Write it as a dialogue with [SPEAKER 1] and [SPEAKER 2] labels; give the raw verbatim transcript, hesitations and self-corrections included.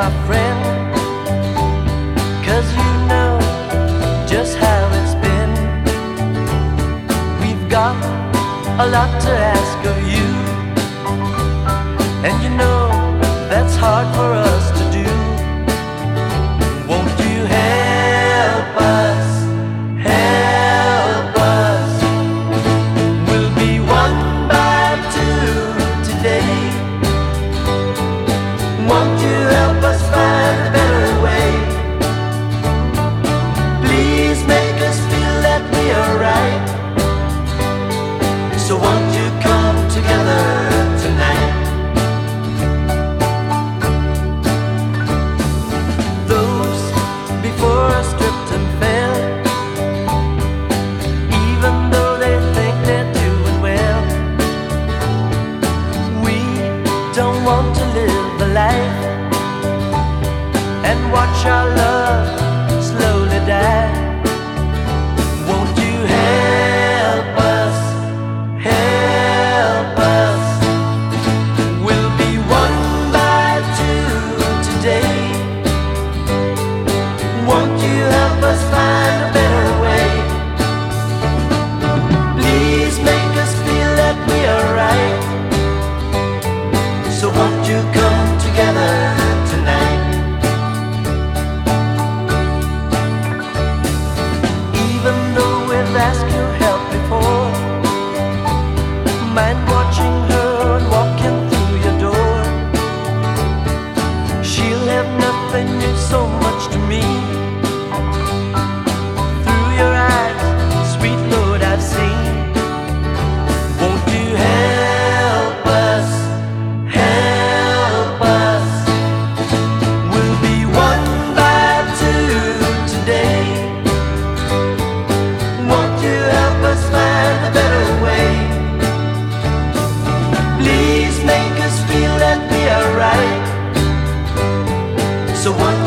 [SPEAKER 1] my friend, 'cause you know just how it's been. We've got a lot to ask of you, and you know that's hard for us to do. Won't you help us, help us? We'll be one by two today. Won't you help us find a better way? Please make us feel that we are right. So won't you come together tonight? Those before us tripped and fell, even though they think they're doing well. We don't want to live the life and watch our love slowly die. Won't you help us, help us? We'll be one by two today. Won't you help us find a better way? Please make us feel that we are right. So won't you come together tonight? Even though we've asked your help before, mind watching her and walking through your door. She'll have nothing new so much to me. Through your eyes, sweet Lord, I've seen. Won't you help us, help us? We'll be one by two today. Won't you help us find a better way? Please make us feel that we are right. So one